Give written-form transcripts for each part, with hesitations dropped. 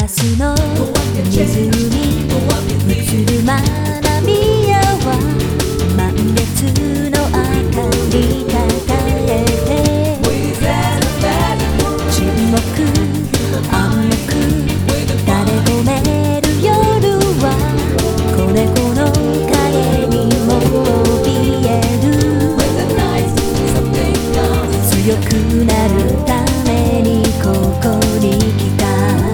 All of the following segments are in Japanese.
スの湖映る眼やは満月の明かりたたえて沈黙暗黙垂れ込める夜は子猫の影にも怯える強くなるためにここに来た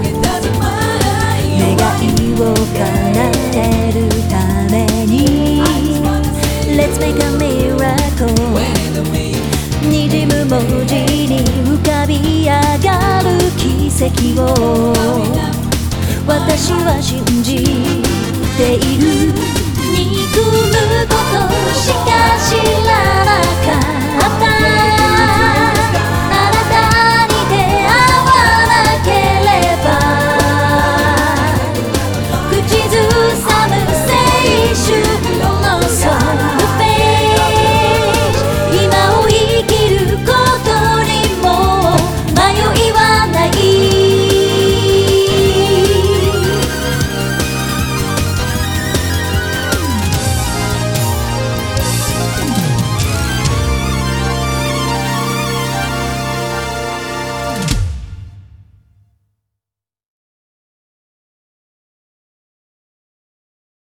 願いを叶えるために Let's make a miracle 滲む文字に浮かび上がる奇跡を私は信じている